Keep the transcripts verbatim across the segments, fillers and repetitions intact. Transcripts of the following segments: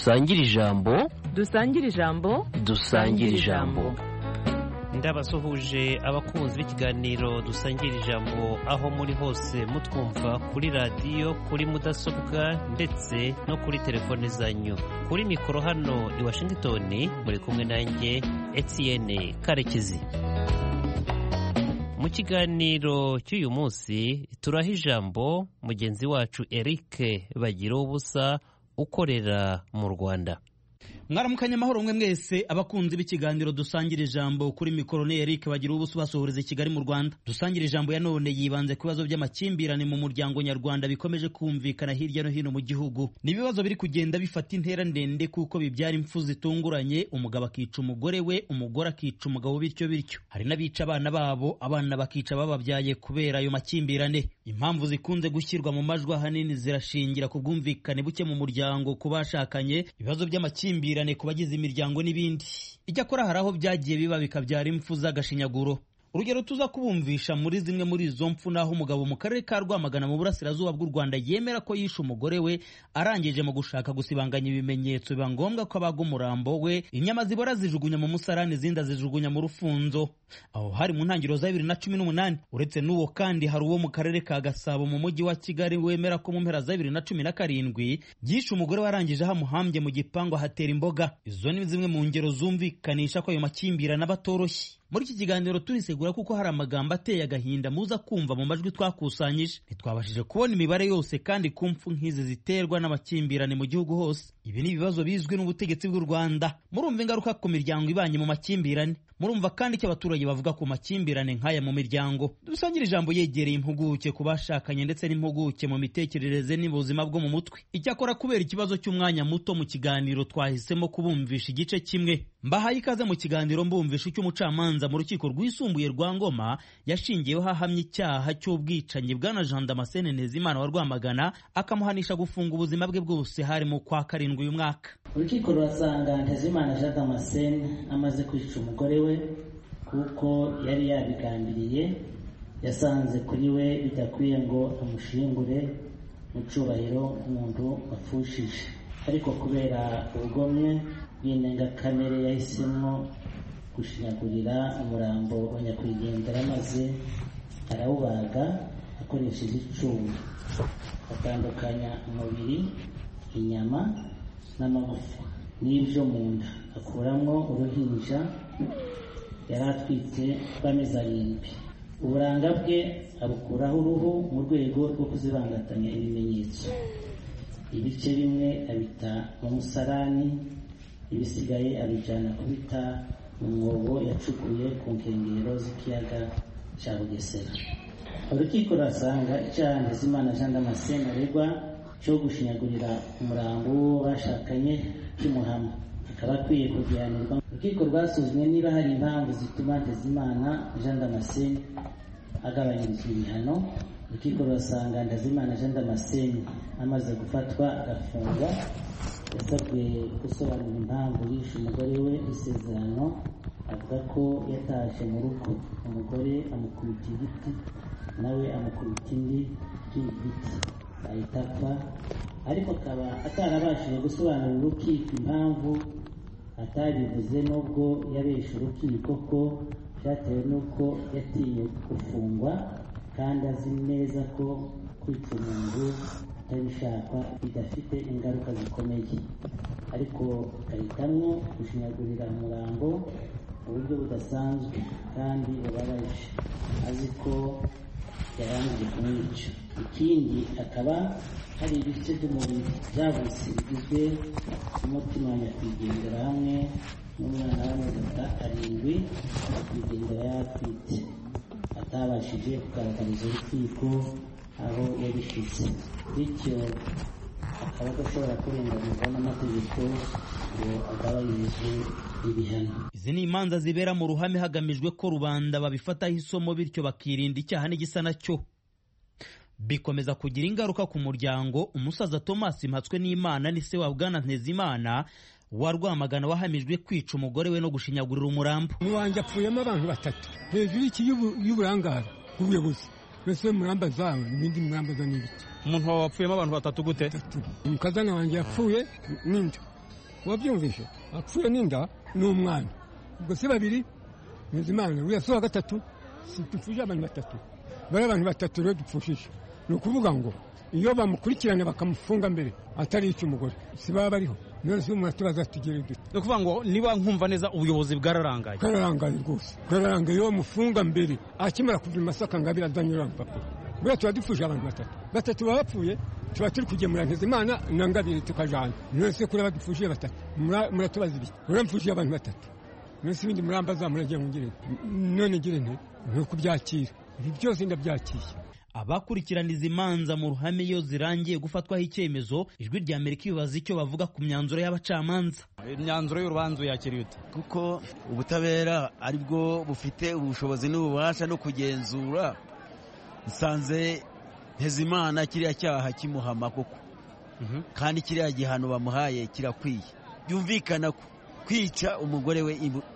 dusangire ijambo dusangire ijambo dusangire ijambo. ndabasuhuje abakunzi b'ikiganiro dusangira ijambo aho muri hose mutwumva kuri radiyo, kuri mudasobwa ndetse no kuri telefone zanyu. Kuri mikoro hano i Washington muri kumwe nanjye Etienne Karekezi. Mu kiganiro cy'uyu munsi turaha ijambo mugenzi wacu Eric Bagiruwubusa ukorera mu Rwanda. Mwaramukanya amahoro mwe mwese abakunzi b'ikiganiro dusangira ijambo. Kuri mikoro ni Eric Bagiruwubusa basohoreza i Kigali mu Rwanda. Dusangira ijambo ya none yibanze ku bibazo by'amakimbirane mu muryango nyarwanda bikomeje kumvikana hirya no hino mu gihugu. Ni ibibazo biri kugenda bifata intera ndende kuko bibyara impfu zitunguranye, umugabo akica umugore we, umugore akica umugabo, bityo bityo. Hari n'abica abana babo, abana bakica bababyaye kubera ayo makimbirane. Impamvu zikunze gushyirwa mu majwi ahanini zirashingira ku bwumvikane buke mu muryango ku bashakanye, ibibazo by'amakimbirane ku bagize imiryango n'ibindi. Icyakora hari aho byagiye biba bikabyara impfu z'agashinyaguro. Urugero tuza kubumvisha muri zimwe muri izo mpfu naho umugabo mu karere ka Rwamagana mu burasirazuba bw'u Rwanda yemera ko yishe umugore we arangije mu gushaka gusibanganya ibimenyetso biba ngombwa ko abaga umurambo we, inyama zibora zijugunya mu musarani, zinda zijugunya mu rufunzo. Aho hari mu ntangiriro za bibiri na cumi n'umunani. Uretse n'uwo kandi hari uwo mu karere ka Gasabo mu mujyi wa Kigali wemera ko mu mpera za bibiri na cumi na karindwi yishe umugore warangije ahamuhambye mu gipangu ahatera imboga. Izo ni zimwe mu ngero zumvikanisha ko ayo makimbirane abatoroshye. Muri iki kiganiro turisegura kuko hari amagambo ateye agahinda muza kumva mu majwi twakusanyije. Ntitwabashije kubona imibare yose kandi ku mpfu nk'izi ziterwa n'amakimbirane mu gihugu hose. Ibi ni ibibazo bizwi n'ubutegetsi bw'u Rwanda. Murumva ingaruka ku miryango ibanye mu makimbirane. Murumva kandi icyo abaturage bavuga ku makimbirane nk'aya mu miryango. Dusangira ijambo yegereye impuguke ku bashakanye ndetse n'impuguke mu mitekerereze n'ubuzima bwo mu mutwe. Icyakora kubera ikibazo cy'umwanya muto mu kiganiro twahisemo kubumvisha igice kimwe. Mbahaye ikaze mu kiganiro mbumvisha cy'umucamanza mu rukiko rwisumbuye rwa Ngoma yashingiyeho ahamya icyaha cy'ubwicanyi bwana Jean Damascene Ntezimana wa Rwamagana akamuhanisha gufunga ubuzima bwe bwose hari mu kwa karindwi uyu mwaka. Urukiko rurasanga Ntezimana Jean Damascene amaze kwica umugore we kuko yari yabigambiriye. Yasanze kuri we bidakwiye ngo amushingure mu cyubahiro nk'umuntu wapfushije, ariko kubera ubugomwe bw'indengakamere yahisemo gushinyagurira umurambo wa nyakwigendera maze arawubaga akoresheje icyuma, atandukanya umubiri, inyama n'amagufa n'ibyo mu nda, akuramo uruhinja yari atwite rw'amezi arindwi. Uburanga bwe abukuraho uruhu mu rwego rwo kuzibangatanya ibimenyetso. Ibice bimwe abita mu musarani, ibisigaye abijyana kubita mu mwobo yacukuye ku nkengero z'ikiyaga cya Bugesera. Urukiko rusanga icyaha Ntezimana Jean Damascene aregwa cyo gushinyagurira umurambo w'uwo bashakanye cy'umuhama, akaba akwiye kugihanirwa. Urukiko rwasuzumye niba hari impamvu zituma Ntezimana Jean Damascene agabanyirizwa ibihano. Urukiko rusanga Ntezimana Jean Damascene amaze gufatwa agafungwa yasabwe gusobanura impamvu yishe umugore we isezerano. Avuga ko yatashye mu rugo, umugore amukubita igiti, nawe amukubita indi giti ahita apfa, ariko akaba atarabashije gusobanurira urukiko impamvu atabivuze, nubwo yabeshe urukiko ko byatewe n'uko yatinye gufungwa kandi azi neza ko kwica umuntu atabishaka bidafite ingaruka zikomeye, ariko agahitamo gushinyagurira umurambo mu buryo budasanzwe kandi bubabaje, azi ko yarangije kumwica. Ikindi akaba hari ibice by'umubiri byavutse bigizwe n'umutima wa nyakwigendera hamwe n'umwana w'amezi arindwi nyakwigendera yatwite, atabashije kugaragariza urukiko aho yabishyize, bityo akaba adashobora kurenganurwa n'amategeko ngo agabanyirizwe ibihano. Izi ni imanza zibera mu ruhame hagamijwe ko rubanda babifataho isomo bityo bakirinda icyaha n'igisa nacyo. Bikomeza kugira ingaruka ku muryango. Umusaza Thomas Mpatswenimana ni se wa bwana Ntezimana wa Rwamagana wahamijwe kwica umugore we no gushinyagurira umurambo. Niwanje apfuyemo abantu batatu hejuru y'iki y'uburangare bw'ubuyobozi. Mbese muramba zawe n'ibindi muramba za n'ibiki. Umuntu wapfuyemo abantu batatu gute? Umukazana wanjye yapfuye n'inda wabyumvishe apfuye n'inda n'umwana ubwo si babiri Ntezimana uriya si wa gatatu dupfushije abantu batatu bari abantu batatu rero dupfushije ni ukuvuga ngo iyo bamukurikirana bakamufunga mbere atari icy'umugore si baba bariho none si umuntu atubaza tugere dute ni ukuvuga ngo niba nkumva neza ubuyobozi bwararangaye bwararangaye rwose bwararangaye iyo bamufunga mbere akimara kuva i Masaka ngo abira azanyura mpapuro buriya tuba dupfuje abantu batatu batatu baba bapfuye tuba turi kugemura Ntezimana na Ngabire tukajana none se kuri badupfuje batatu muratubaza ibiki uramfuje abantu batatu none se ibindi murambaza muragiye ngire none ngire nte no kubyakira ibi byose ndabyakiye. Abakurikirana izi manza mu ruhame iyo zirangiye gufatwaho icyemezo, ijwi rya Amerika ibaza icyo bavuga ku myanzuro y'abacamanza. Imyanzuro y'urubanza yakiriye ute? Kuko ubutabera ari bwo bufite ubushobozi n'ububasha no kugenzura, nsanze Ntezimana kiriya cyaha kimuhama koko, kandi kiriya gihano bamuhaye kirakwiye. Byumvikana ko kwica umugore we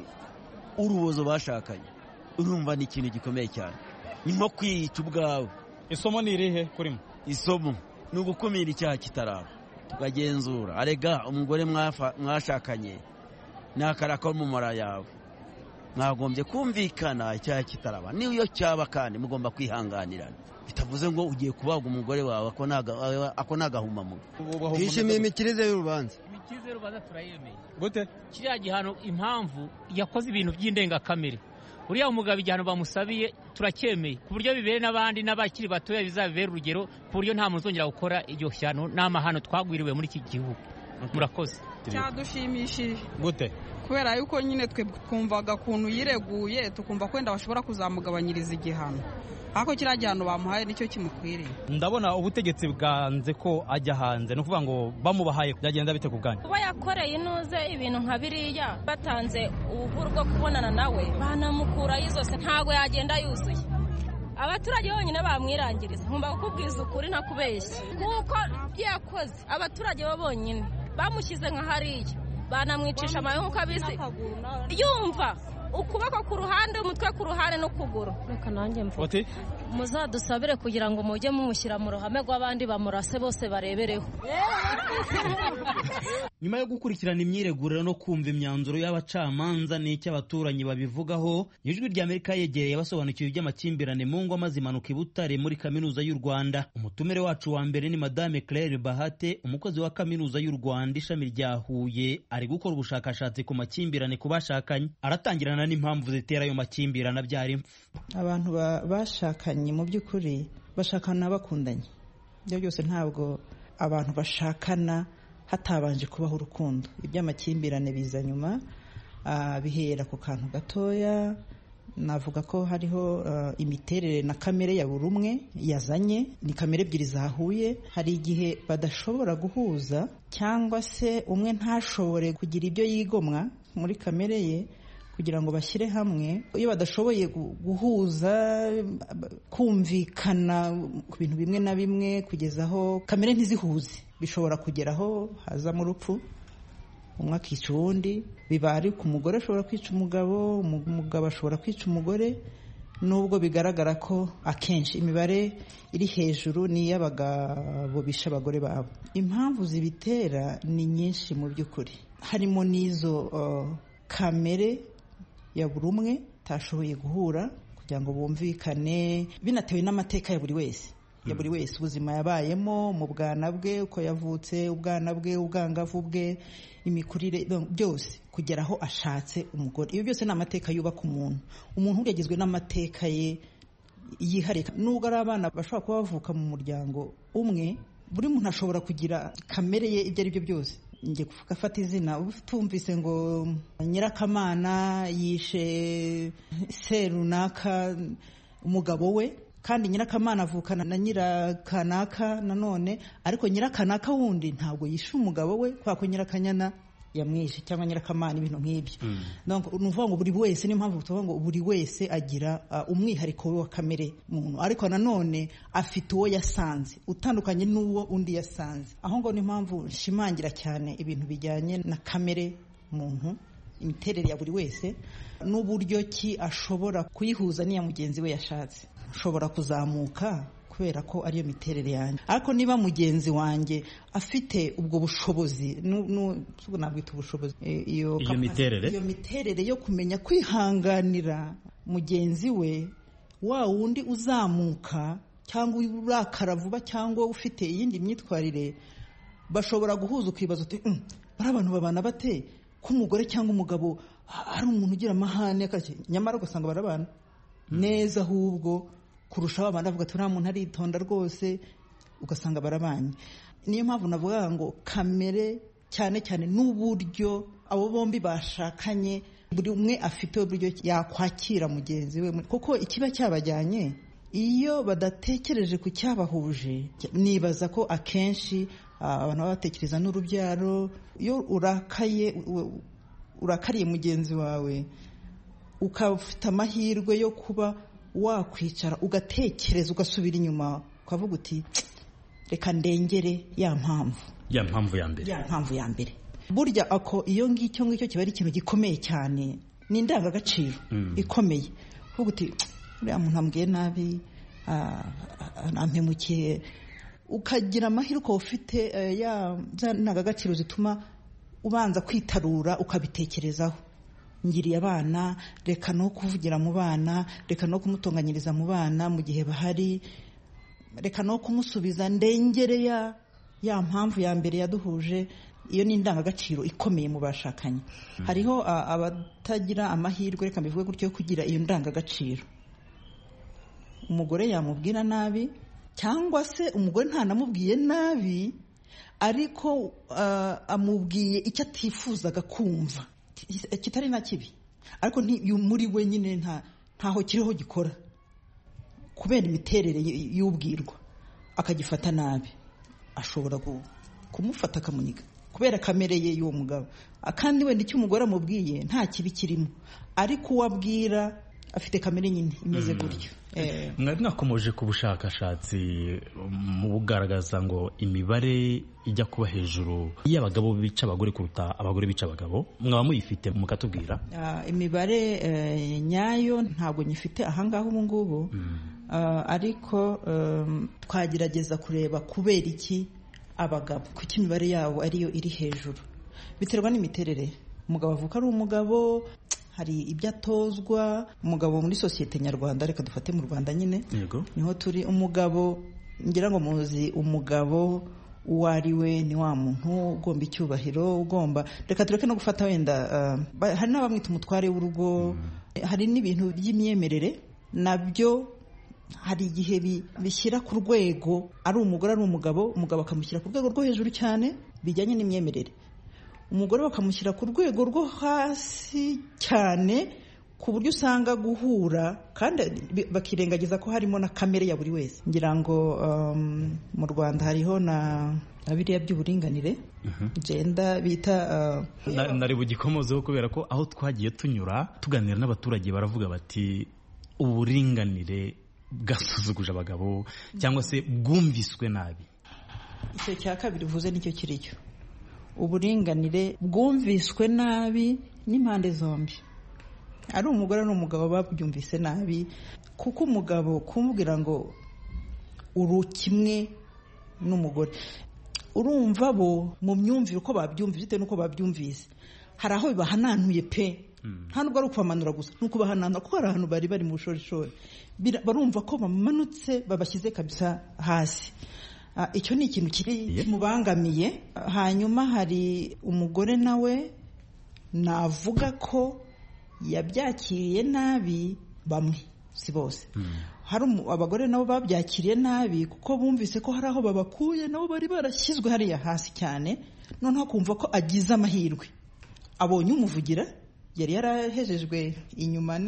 urubozo bashakanye, urumva ni ikintu gikomeye cyane, ni nko kwica ubwawe. Isomo ni irihe kuri mwe? Isomo ni ugukumira icyaha kitaraba, tukagenzura. Arega umugore mwashakanye n'akaraka mu mara yawe, mwagombye kumvikana icyaha kitaraba. Niyo cyaba kandi mugomba kwihanganirana, bitavuze ngo ugiye kubaga umugore wawe ako nagahuma mu. Twishimiye imikirize y'urubanza. Imikirize y'urubanza turayemeye. Gute? Kiriya gihano impamvu yakoze ibintu by'indengakamere, uriya umugabo igihano bamusabiye turacyemeye, ku buryo bibere n'abandi n'abakiri batoya bizabibera urugero, ku buryo nta muntu uzongera gukora iryo shyano n'amahano twagwiriwe muri iki gihugu. Murakoze. Cyadushimishije. Gute? Kubera yuko nyine twe twumvaga kuntu yireguye, tukumva kwenda bashobora kuzamugabanyiriza igihano, ariko kiriya gihano bamuhaye nicyo kimukwiriye. Ndabona ubutegetsi bwanze ko ajya hanze, no kuvuga ngo bamubahaye byagenda bite ku bwanyu? Kuba yakoreye inuze ibintu nka biriya, batanze ubuhuru bwo kubonana nawe, banamukura yizose ntago yagenda yuzuye. Abaturage bonyine bamwirangiriza, nkumva kukubwiza ukuri nakubeshya, kuko byakoze abaturage bo bonyine bamushyize nka hariya, banamwicisha amayo nk'abisi yumva ukuboko ku ruhande, umutwe ku ruhande n'ukuguru. Reka nanjye mvuge, muzadusabire kugira ngo mujye mumushyira mu ruhame rw'abandi bamurase bose barebereho. Nyuma yo gukurikirana imyiregurire no kumva imyanzuro y'abacamanza n'icyo abaturanyi babivugaho, ijwi rya Amerika yegereye abasobanukiwe iby'amakimbirane mu ngo maze imanuka i Butare muri kaminuza y'u Rwanda. Umutumire wacu wa mbere ni Madame Claire Bahate, umukozi wa kaminuza y'u Rwanda ishami rya Huye, ari gukora ubushakashatsi ku makimbirane ku bashakanye. Aratangirana n'impamvu zitera ayo makimbirane abyara impfu. Abantu bashakanye mu by'ukuri bashakana bakundanye, ibyo byose ntabwo abantu bashakana hatabanje kubaho urukundo. Iby'amakimbirane biza nyuma, bihera ku kantu gatoya. Navuga ko hariho imiterere na kamere ya buri umwe yazanye, ni kamere ebyiri zahuye. Hari igihe badashobora guhuza, cyangwa se umwe ntashobore kugira ibyo yigomwa muri kamere ye kugira ngo bashyire hamwe. Iyo badashoboye guhuza, kumvikana ku bintu bimwe na bimwe, kugeza aho kamere ntizihuze, bishobora kugeraho hazamo urupfu, umwe akica uwundi. Biba ari ku mugore ashobora kwica umugabo, umugabo ashobora kwica umugore, nubwo bigaragara ko akenshi imibare iri hejuru ni iy'abagabo bisha abagore babo. Impamvu zibitera ni nyinshi mu by'ukuri, harimo n'izo uh, kamere ya buri umwe tashoboye guhura kugira ngo bumvikane, binatewe n'amateka ya buri wese ya buri wese ubuzima yabayemo mu bwana bwe, uko yavutse, ubwana bwe, ubwangavu bwe, imikurire, byose kugera aho ashatse umugore. Iyo byose ni amateka yubaka umuntu. Umuntu yagizwe n'amateka ye yihariye. Nubwo ari abana bashobora kuba bavuka mu muryango umwe, buri muntu ashobora kugira kamere ye ibyo ari byo byose. Ngiye gufata izina, tumvise ngo Nyirakamana yishe se runaka umugabo we, kandi Nyirakamana avukana na Nyirakanaka nanone, ariko Nyirakanaka wundi ntabwo yishe umugabo we kwa ko Nyirakanyana yamwishe, cyangwa Nyirakamana, ibintu nk'ibyo. Mm. Donc nuvuga ngo buri wese, niyo mpamvu tuvuga ngo buri wese agira uh, umwihariko we wa kamere muntu, ariko nanone afite uwo yasanze utandukanye n'uwo undi yasanze. Aho ngo ni impamvu nshimangira cyane ibintu bijyanye na kamere muntu, imiterere ya buri wese n'uburyo ki ashobora kuyihuza n'iya mugenzi we yashatse. Ushobora kuzamuka kubera ko ariyo miterere yanjye. Ariko niba mugenzi wanjye afite ubwo bushobozi, nabwita ubushobozi, iyo miterere iyo miterere yo kumenya kwihanganira mugenzi we, wa wundi uzamuka cyangwa urakara vuba cyangwa ufite iyindi myitwarire, bashobora guhuza ukibaza uti mm, bari abantu babana bate ko umugore cyangwa umugabo ari umuntu ugira amahane, nyamara ugasanga barabana neza ahubwo kurusha abana, bavuga ati uriya muntu aritonda rwose, ugasanga barabanye. Niyo mpamvu navuga ngo kamere cyane cyane n'uburyo abo bombi bashakanye, buri umwe afite uburyo yakwakira mugenzi we, kuko ikiba cyabajyanye iyo badatekereje ku cyabahuje. Nibaza ko akenshi abantu baba batekereza n'urubyaro. Iyo urakaye urakariye mugenzi wawe, ukafite amahirwe yo kuba wakwicara ugatekereza, ugasubira inyuma, ukavuga uti reka ndengere ya mpamvu ya mpamvu ya mbere ya mpamvu ya mbere burya ako iyo ngicyo ngicyo kiba ari ikintu gikomeye cyane, ni indangagaciro mm. ikomeye. Uvuga uti uriya muntu ambwiye nabi, nampemukiye, ukagira amahirwe ukaba ufite uh, ya ndangagaciro zituma ubanza kwitarura ukabitekerezaho. Ngiriye abana, reka no kuvugira mu bana, reka no kumutunganyiriza mu bana mu gihe bahari, reka no kumusubiza ndengere ya ya mpamvu ya mbere yaduhuje. Iyo ni indangagaciro ikomeye mu bashakanye. Mm. Hariho uh, abatagira amahirwe, reka mbivuge gutyo, kugira iyo ndangagaciro. Umugore yamubwira nabi, cyangwa se umugore ntanamubwiye nabi, ariko uh, amubwiye icyo atifuzaga kumva, kitari na kibi, ariko muri we nyine nta ntaho kiriho gikora, kubera imiterere y'ubwirwa akagifata nabi. Ashobora kumufata akamuniga kubera kamere ye y'uwo mugabo, kandi wenda icyo umugore amubwiye nta kibi kirimo, ariko uwabwira afite kamere nyine imeze gutyo. Eh mwari nakomoje ku bushakashatsi mu bugaragaza ngo imibare ijya kuba hejuru y'abagabo bica abagore kuruta abagore bica abagabo, mwaba muyifite mukatubwira? Uh, imibare uh, nyayo ntabwo nyifite ahangaho ubu ngubu. Mm. Uh, ariko um, twagerageza kureba kubera iki abagabo, kuki imibare yabo ariyo iri hejuru. Biterwa n'imiterere. Umugabo avuka ari umugabo, hari ibyo atozwa. Umugabo muri sosiyete nyarwanda, reka dufate mu Rwanda nyine, yego niho turi. Umugabo ngira ngo muzi umugabo uwo ari we, ni wa muntu ugomba icyubahiro, ugomba, reka tureke no gufata wenda uh, hari n'abamwita umutware w'urugo. Mm. Hari n'ibintu by'imyemerere nabyo hari igihe bishyira ku rwego, ari umugore ari umugabo, umugabo akamushyira ku rwego rwo hejuru cyane bijyanye n'imyemerere, umugore bakamushyira ku rwego rwo hasi cyane, ku buryo usanga guhura kandi bakirengagiza ko harimo na kamere ya buri wese. Ngira ngo um, mu Rwanda hariho na biriya by'uburinganire, uh-huh. genda bita uh, na, nari bugikomozeho kubera ko aho twagiye tunyura tuganira n'abaturage baravuga bati uburinganire bwasuzuguje abagabo cyangwa se bwumviswe nabi. Icyo cya kabiri uvuze nicyo kiricyo, uburinganire bwumviswe nabi n'impande zombi, ari umugore n'umugabo babyumvise nabi, kuko umugabo kumubwira ngo uru kimwe n'umugore, urumva bo mu myumvire uko babyumvise bitewe n'uko babyumvise, hari aho bibahananuye pe, nta nubwo ari ukubamanura gusa, ni ukubahananura, kuko hari ahantu bari bari mu bushorishori, barumva ko bamanutse babashyize kabisa hasi. Uh, icyo ni ikintu kiri kimubangamiye. Hanyuma hari umugore nawe navuga ko yabyakiriye nabi, bamwe si bose. Mm. Hari abagore nabo babyakiriye nabi kuko bumvise ko hari aho babakuye, nabo bari barashyizwe hariya hasi cyane, noneho kumva ko agize amahirwe, abonye umuvugira, yari yarahejejwe inyuma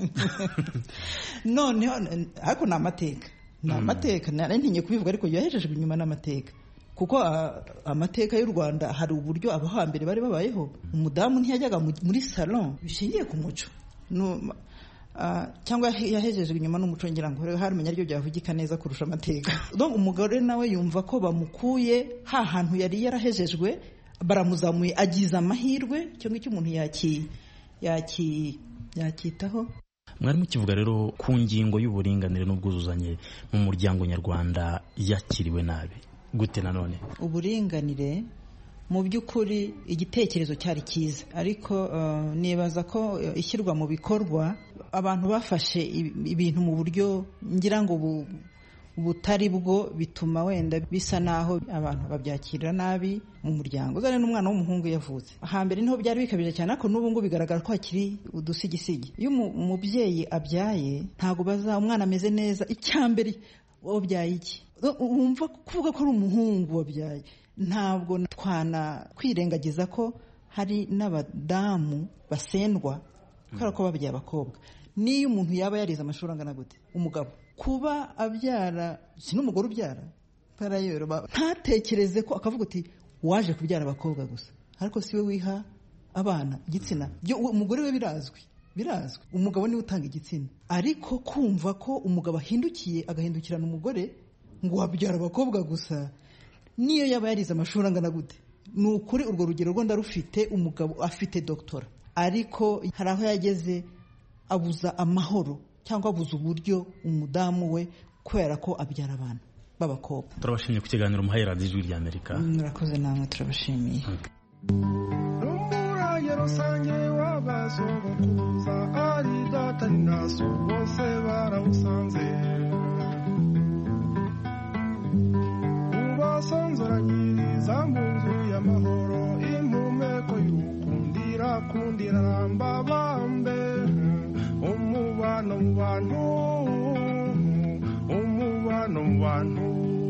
noneho ariko ni amateka ni amateka nari ntinye kubivuga, ariko yahejejwe inyuma n'amateka, kuko uh, amateka y'u Rwanda hari uburyo abo hambere bari babayeho. Umudamu ntiyajyaga muri salon, bishingiye ku muco no, uh, cyangwa yahejejwe inyuma n'umuco. Ngira ngo hari menya ryo byavugika neza kurusha amateka. Donc umugore nawe yumva ko bamukuye ha hantu yari yarahejejwe, baramuzamuye, agize amahirwe. Cyo ngicyo umuntu yaki yaki yakitaho. mwari mukivuga rero ku ngingo y'uburinganire n'ubwuzuzanye mu muryango nyarwanda yakiriwe nabi gute nanone? Uburinganire mu by'ukuri igitekerezo cyari cyiza, ariko uh, nibaza ko uh, ishyirwa mu bikorwa abantu bafashe ibintu mu buryo ngira ngo bu, butari bwo, bituma wenda bisa naho abantu babyakira nabi mu muryango. Uzane n'umwana w'umuhungu yavutse hambere niho byari bikabije cyane, ariko n'ubu ngubu bigaragara ko hakiri udusigisigi. Iyo umubyeyi abyaye ntago baza umwana ameze neza, icyambere wabyaye iki, wumva kuvuga ko ari umuhungu wabyaye. Ntabwo twana kwirengagiza ko hari n'abadamu basendwa kubera ko babyaye abakobwa. Niyo umuntu yaba yarize amashuri angana gute, umugabo kuba abyara, si n'umugore ubyara parayero, ntatekereze ko akavuga uti waje kubyara abakobwa gusa, ariko siwe wiha abana igitsina. Umugore we birazwi birazwi umugabo niwe utanga igitsina, ariko kumva ko umugabo ahindukiye agahindukirana umugore ngo wabyara abakobwa gusa, niyo yaba yarize amashuri angana gute. Ni ukuri urwo rugero rwo ndarufite, umugabo afite doktora, ariko hari aho yageze abuza amahoro cyangwa abuza uburyo umudamu we kubera ko abyara abana b'abakobwa. Turabashimiye ku kiganiro muhaye radiyo Ijwi ry'Amerika. Murakoze namwe, turabashimiye. Umurage rusange w'abasogokuruza ari data na so bose barawusanze, ubasonzoranyiriza mu nzu y'amahoro, impumeko y'ukundira kundira ramba bambe, umubano mu bantu, umubano mu bantu.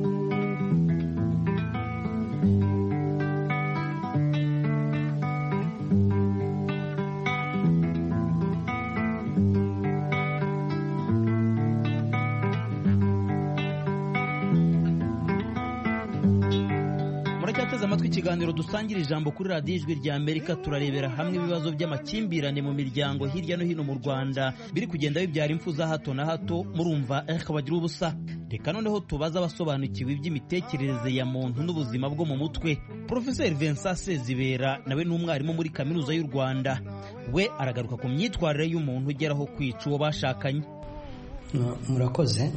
Muracyateze amatwi ikiganiro dusangira ijambo kuri radiyo Ijwi ry'Amerika. Turarebera hamwe ibibazo by'amakimbirane mu miryango hirya no hino mu Rwanda biri kugenda bibyara impfu za hato na hato. Murumva Eric Bagira ubusa. Reka noneho tubaza abasobanukiwe iby'imitekerereze ya muntu n'ubuzima bwo mu mutwe. Professeur Vincent Sezibera nawe ni umwarimu muri Kaminuza y'u Rwanda, we aragaruka ku myitwarire y'umuntu ugeraho kwica uwo bashakanye. Murakoze.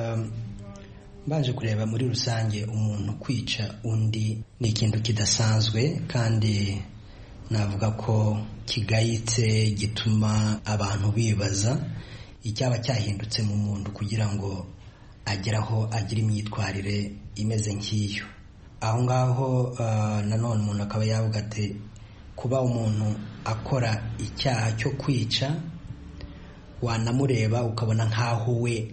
Baje kureba muri rusange umuntu kwica undi ni ikintu kidasanzwe, kandi navuga ko kigayitse, gituma abantu bibaza icyaba cyahindutse mu muntu kugira ngo ageraho agira imyitwarire imeze nk'iyo. Aho ngaho uh, nanone umuntu akaba yavuga ati kuba umuntu akora icyaha cyo kwica, wanamureba ukabona nk'aho we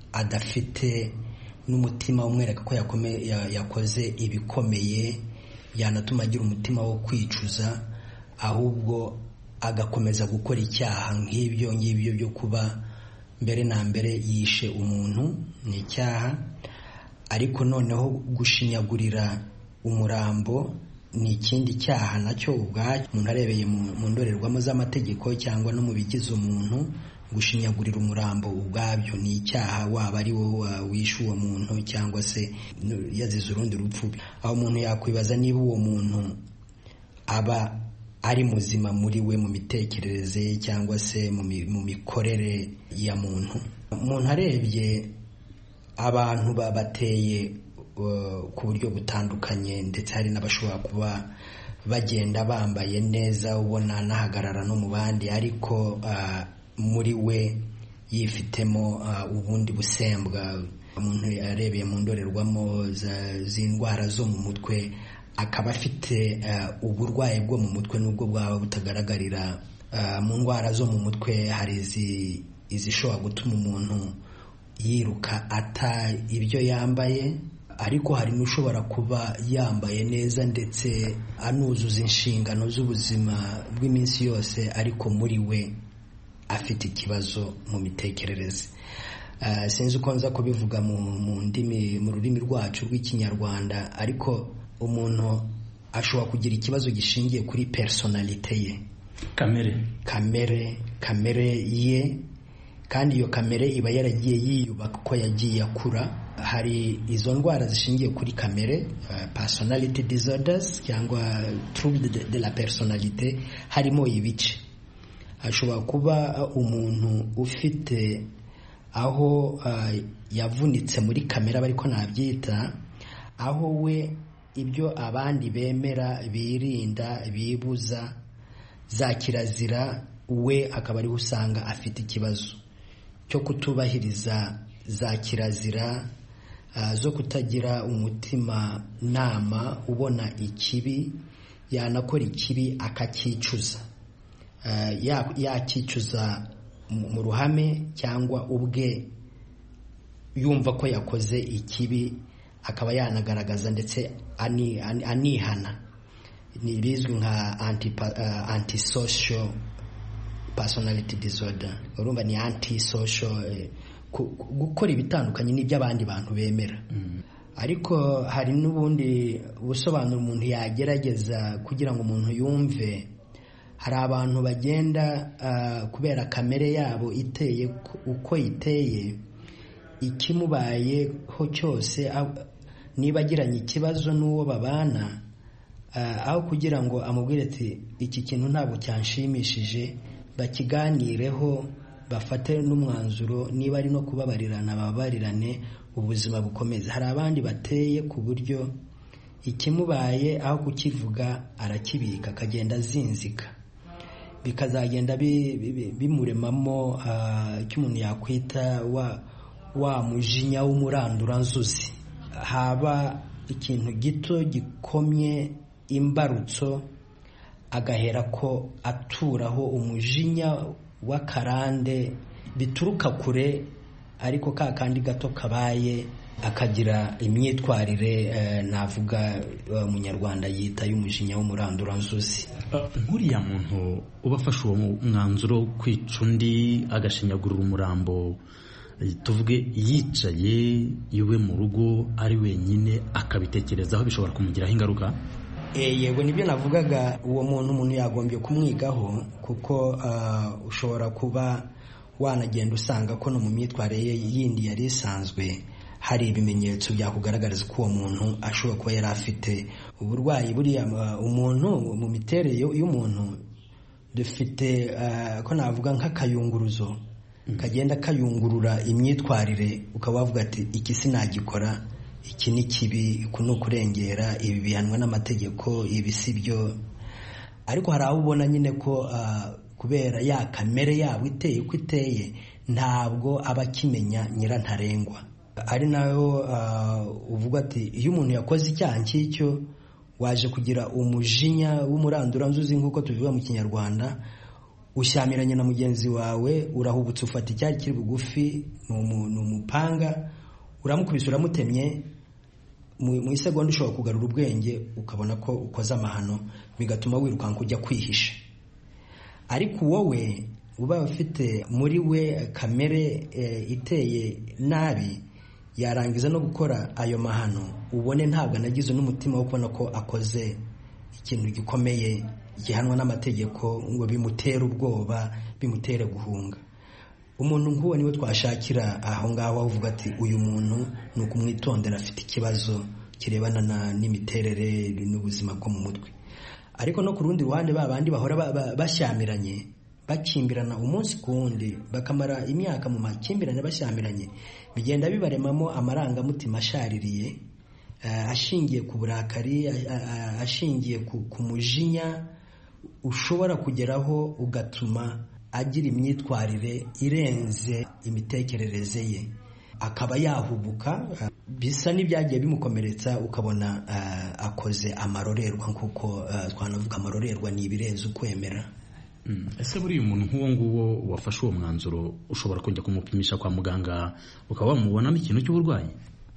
adafite n'umutima umwereka ko yakoze ibikomeye, yanatuma agira umutima wo kwicuza, ahubwo agakomeza gukora icyaha nk'ibyo ngibyo byo kuba mbere na mbere yishe umuntu, ni icyaha. Ariko noneho gushinyagurira umurambo ni ikindi cyaha nacyo ubwacyo. Umuntu arebeye mu ndorerwamo z'amategeko cyangwa no mu bigize umuntu, gushinyagurira umurambo ubwabyo ni icyaha, waba ari wowe wishe uwo muntu cyangwa se yazize urundi rupfu. Aho umuntu yakwibaza niba uwo muntu aba ari muzima muri we mu mitekerereze cyangwa se mu mikorere ya muntu. Umuntu arebye abantu bateye ku buryo butandukanye, ndetse hari n'abashobora kuba bagenda bambaye neza ubona nahagarara no mu bandi, ariko muri we yifitemo ubundi busembwa. Umuntu arebeye mu ndorerwamo z'indwara zo mu mutwe, akaba afite uburwayi bwo mu mutwe nubwo bwaba butagaragarira. Mu ndwara zo mu mutwe hari izishobora gutuma umuntu yiruka ata ibyo yambaye, ariko hari n'ushobora kuba yambaye neza ndetse anuzuza inshingano z'ubuzima bw'iminsi yose, ariko muri we afite ikibazo mu mitekerereze. Uh, sinzi uko nza kubivuga mu ndimi mu rurimi rwacu rw'ikinyarwanda, ariko umuntu ashobora kugira ikibazo gishingiye kuri personalite ye, kamere kamere kamere ye, kandi iyo kamere iba yaragiye yiyubaka ko yagiye akura. Hari izo ndwara zishingiye kuri kamere, uh, personality disorders cyangwa trouble de, de la personalite, harimo ibice. ashobora kuba umuntu ufite aho uh, yavunitse muri kamera bariko nabyita, aho we ibyo abandi bemera birinda bibuza za kirazira, we akaba ari usanga afite ikibazo cyo kutubahiriza za kirazira, uh, zo kutagira umutima nama ubona ikibi, yanakora ikibi akakicuza, uh, yakicuza mu ruhame cyangwa ubwe yumva ko yakoze ikibi, akaba yanagaragaza ndetse ani, ani, anihana. Ni bizwi nka anti, uh, antisocial personality disorder. Urumva ni antisocial, eh, gukora ibitandukanye n'ibyo abandi bantu bemera. Mm. Ariko hari n'ubundi busobanuro umuntu yagerageza kugira ngo umuntu yumve. Hari abantu bagenda uh, kubera kamere yabo iteye uko iteye, ikimubayeho cyose niba agiranye ikibazo n'uwo babana, uh, aho kugira ngo amubwire ati iki kintu ntabwo cyanshimishije, bakiganireho, bafate n'umwanzuro, niba ari no kubabarirana babarirane, ubuzima bukomeze. Hari abandi bateye ku buryo ikimubaye aho kukivuga arakibika, akagenda azinzika, bikazagenda bimuremamo icyo umuntu yakwita wa wa mujinya w'umuranduranzuzi. Haba ikintu gito gikomye imbarutso, agahera ko aturaho umujinya w'akarande bituruka kure, ariko ka kandi gato kabaye akagira imyitwarire eh, navuga umunyarwanda yita y'umujinya w'umuranduranzuzi. Nkuriya muntu ubafasha uwo mwanzuro kwica undi agashinyagurira umurambo, tuvuge yicaye iwe mu rugo ari wenyine akabitekerezaho, bishobora kumugiraho ingaruka? E, yego nibyo navugaga, uwo muntu umuntu yagombye kumwigaho, kuko uh, ushobora kuba wanagenda usanga ko no mu myitwarire yindi yari isanzwe hari ibimenyetso byakugaragariza ko uwo muntu ashobora kuba yari afite uburwayi. Buriya umuntu mu miterere y'umuntu dufite uh, ko navuga nk'akayunguruzo mm. kagenda kayungurura imyitwarire, ukaba wavuga ati iki sinagikora, iki ni kibi, kuno kurengera, ibi bihanwa n'amategeko, ibi sibyo. Ariko hari aho ubona nyine ko uh, kubera ya kamere yabo iteye uko iteye, ntabwo aba akimenya nyirantarengwa. Ari nayo uh, uvuga ati iyo umuntu yakoze icyaha nk'icyo, waje kugira umujinya w'umuranduranzuzi nk'uko tubivuga mu Kinyarwanda, ushyamiranye na mugenzi wawe, urahubutse ufata icyari kiri bugufi, ni umupanga, uramukubise uramutemye, mu isegonda ushobora kugarura ubwenge, ukabona ko ukoze amahano, bigatuma wirukanka ujya kwihisha. Ariko wowe uba ufite muri we kamere e, iteye nabi, yarangiza no gukora ayo mahano, ubone ntabwo anagize n'umutima wo kubona ko akoze ikintu gikomeye gihanwa n'amategeko, ngo bimutere ubwoba, bimutere guhunga. Umuntu nk'uwo niwe twashakira aho ngaho, uvuga ati uyu muntu ni ukumwitondera, afite ikibazo kirebana n'imiterere n'ubuzima bwo mu mutwe. Ariko no ku rundi ruhande ba bandi bahora bashyamiranye, bakimbirana umunsi ku wundi, bakamara imyaka mu makimbirane bashyamiranye, bigenda bibaremamo amarangamutima ashaririye, uh, ashingiye ku burakari, uh, ashingiye ku, ku mujinya ushobora kugeraho ugatuma agira imyitwarire irenze imitekerereze ye, akaba yahubuka, uh, bisa n'ibyagiye bimukomeretsa, ukabona uh, akoze amarorerwa, nk'uko uh, twanavuga amarorerwa ni ibirenze ukwemera. Mm. Ese buri umuntu nk'uwo nguwo wafashe uwo mwanzuro, ushobora kujya kumupimisha kwa muganga ukaba wamubonamo ikintu cy'uburwayi?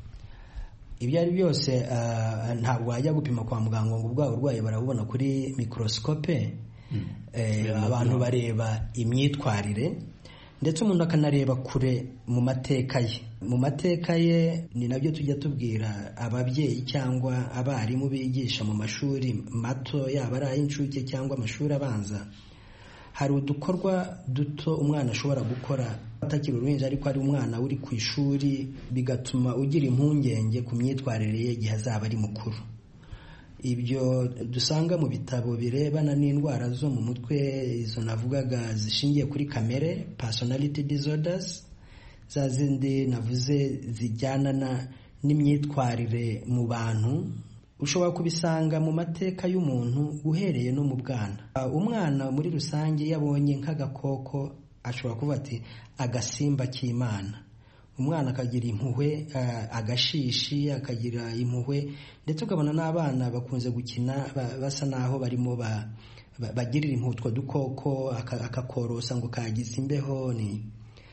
Ibyo ari byose uh, ntabwo wajya gupima kwa muganga ngo ubwa burwayi barabubona kuri microscope. Mm. Eh, abantu bareba imyitwarire, ndetse umuntu akanareba kure mu mateka ye. Mu mateka ye ni nabyo tujya tubwira ababyeyi cyangwa abarimu bigisha mu mashuri mato, yaba ari ay'incuke cyangwa amashuri abanza. Hari udukorwa duto umwana ashobora gukora atakiri uruhinja, ariko ari umwana uri ku ishuri, bigatuma ugira impungenge ku myitwarire ye igihe azaba ari mukuru. ibyo dusanga mu bitabo birebana n'indwara zo mu mutwe, izo navugaga zishingiye kuri kamere, personality disorders, za zindi navuze zijyana na n'imyitwarire mu bantu, ushobora kubisanga mu mateka y'umuntu uhereye no mu bwana. Umwana muri rusange yabonye nk'agakoko ashobora kuvuga ati agasimba k'Imana. Umwana akagira impuhwe, agashishi akagira impuhwe, ndetse ukabona n'abana bakunze gukina basa naho barimo bagirira impuhwe utwo dukoko, akakorosa ngo kagize imbeho. Ni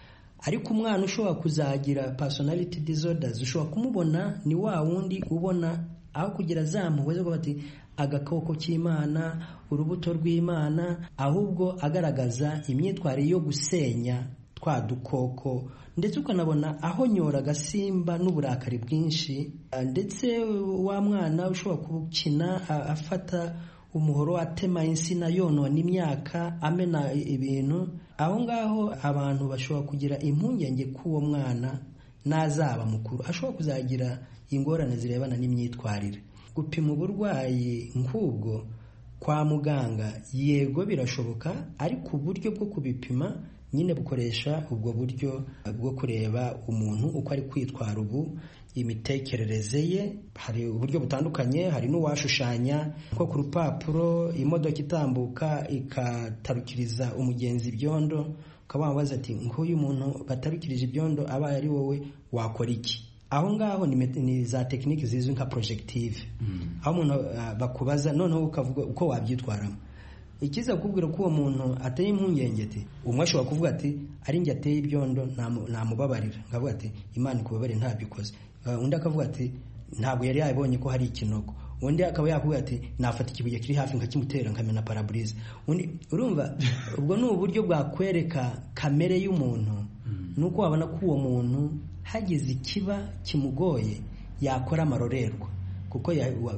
ariko umwana ushobora kuzagira personality disorders ushobora kumubona ni wa wundi ubona aho kugira za mpuhwe zo bati agakoko k'Imana, urubuto rw'Imana, ahubwo agaragaza imyitwarire yo gusenya twa dukoko, ndetse ukanabona aho nyora agasimba n'uburakari bwinshi, ndetse wa mwana ushobora gukina afata umuhoro atema insina yonona imyaka amena ibintu. Aho ngaho abantu bashobora kugira impungenge k'uwo mwana nazaba mukuru ashobora kuzagira ingorane zirebana n'imyitwarire. Gupima uburwayi nk'ubwo kwa muganga yego birashoboka, ariko uburyo bwo kubipima nyine bukoresha ubwo buryo bwo kureba umuntu uko ari kwitwara ubu, imitekerereze ye. Hari uburyo butandukanye, hari n'uwashushanya nko ku rupapuro imodoka itambuka ikatarukiriza umugenzi ibyondo, ukaba wabaza ati nk'uyu muntu batarukirije ibyondo abaye ari wowe wakora iki? Aho ngaho ni, ni za tekiniki zizwi nka projective. Mm. Aho umuntu uh, bakubaza noneho ukavuga uko wabyitwaramo. Ikiza kukubwira ko uwo muntu ateye impungenge ati umwe ashobora kuvuga ati ari njye ateye ibyondo nta mubabarira, ngavuga ati Imana ikubabarire ntabikoze. Uh, undi akavuga ati ntabwo yari yabonye ko hari ikinogo. Undi akaba yakuvuga ati nafata ikibuye kiri hafi nkakimutera nkamena parabrise. Undi urumva ubwo ni uburyo bwakwereka kamere y'umuntu. Mm. Nuko wabona ko uwo muntu hagize ikiba kimugoye yakora amarorerwa kuko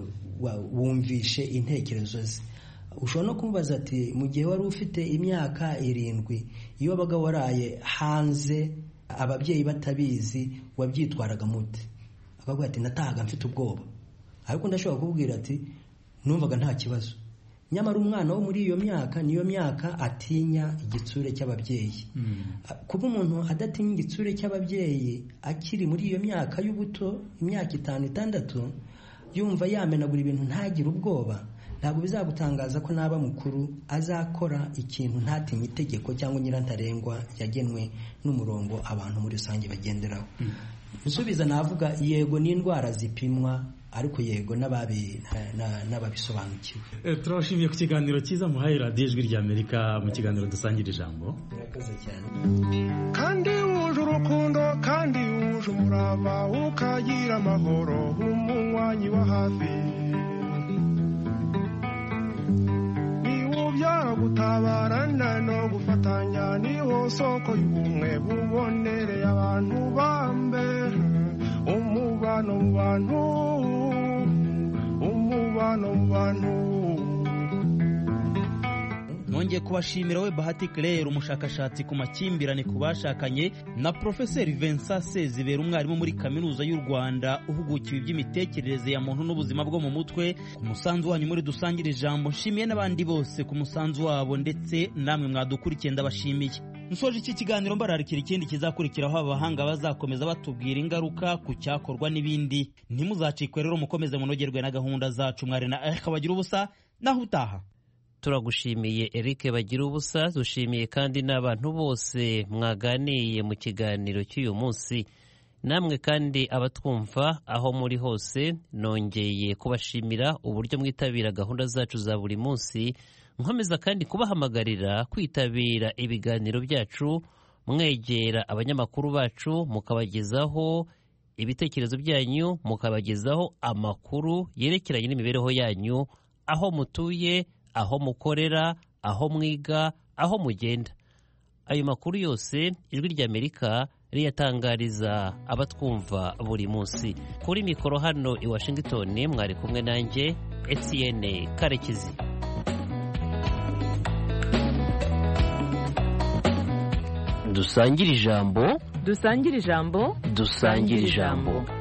wumvishe intekerezo ze. Ushobora no kumubaza ati mu gihe wari ufite imyaka irindwi iyo wabaga waraye hanze ababyeyi batabizi wabyitwaraga mute? Akavuga ati natahaga mfite ubwoba, ariko ndashobora kubwira ati numvaga nta kibazo. Nyamara umwana wo muri iyo myaka niyo myaka atinya igitsure cy'ababyeyi. Mm. Kuba umuntu adatinya igitsure cy'ababyeyi akiri muri iyo myaka y'ubuto, imyaka itanu itandatu, yumva yamenagura ibintu ntagire ubwoba, ntabwo bizagutangaza ko naba mukuru azakora ikintu ntatinye itegeko cyangwa nyirantarengwa yagenwe n'umurongo abantu muri rusange bagenderaho. Mm. Musubiza navuga yego n'indwara zipimwa, ariko yego n'ababi n'ababisobanukiwe. E, turashimiye ku kiganiro cyiza muhaye radiyo ijwi rya Amerika mu kiganiro dusangira ijambo. Murakoze cyane. Kandi wuje urukundo kandi wuje umurava ukagira amahoro umunywanyi wa hafi, niwo byara gutabarana no gufatanya, niwo soko y'ubumwe bubonereye abantu bambe, umubano mu bantu, umubano mu bantu. Nongeye kubashimira we Bahati Claire, umushakashatsi ku makimbirane ku bashakanye, na Profeseri Vincent Sezibera, umwarimu muri Kaminuza y'u Rwanda uhugukiwe iby'imitekerereze ya muntu n'ubuzima bwo mu mutwe, ku musanzu wanyu muri dusangira ijambo. Nshimiye n'abandi bose ku musanzu wabo, ndetse namwe mwadukurikiye ndabashimiye. Nsoje iki kiganiro mbararikira ikindi kizakurikiraho abahanga bazakomeza batubwira ingaruka ku cyakorwa n'ibindi. Ntimuzacikwe rero, mukomeze munogerwe na gahunda zacu. Mwari na Eric Bagira ubusa, naho utaha. Turagushimiye Eric Bagira ubusa, dushimiye kandi n'abantu bose mwaganiye mu kiganiro cy'uyu munsi. Namwe kandi abatwumva aho muri hose, nongeye kubashimira uburyo mwitabira gahunda zacu za buri munsi. Nkomeza kandi kubahamagarira kwitabira ibiganiro byacu, mwegera abanyamakuru bacu mukabagezaho ibitekerezo byanyu, mukabagezaho amakuru yerekeranye n'imibereho yanyu, aho mutuye, aho mukorera, aho mwiga, aho mugenda. Ayo makuru yose ijwi rya Amerika riyatangariza abatwumva buri munsi. Kuri mikoro hano i Washington mwari kumwe nanjye Etienne Karekezi. Dusangire ijambo, dusangire ijambo, dusangire ijambo.